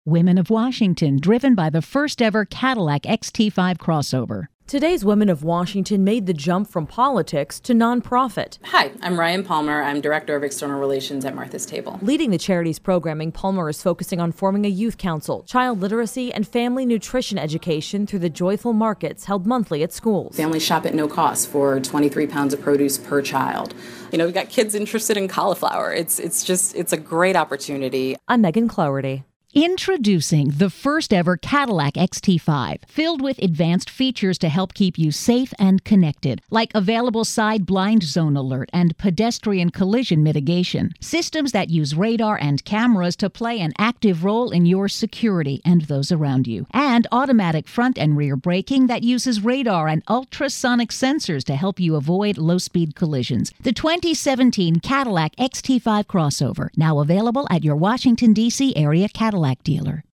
Women of Washington, driven by the first ever Cadillac XT5 crossover. Today's Women of Washington made the jump from politics to nonprofit. Hi, I'm Ryan Palmer. I'm Director of External Relations at Martha's Table. Leading the charity's programming, Palmer is focusing on forming a youth council, child literacy, and family nutrition education through the joyful markets held monthly at schools. Families shop at no cost for 23 pounds of produce per child. You know, we've got kids interested in cauliflower. It's a great opportunity. I'm Megan Cloherty. Introducing the first ever Cadillac XT5, filled with advanced features to help keep you safe and connected, like available side blind zone alert and pedestrian collision mitigation, systems that use radar and cameras to play an active role in your security and those around you, and automatic front and rear braking that uses radar and ultrasonic sensors to help you avoid low-speed collisions. The 2017 Cadillac XT5 crossover, now available at your Washington, D.C. area Cadillac dealer.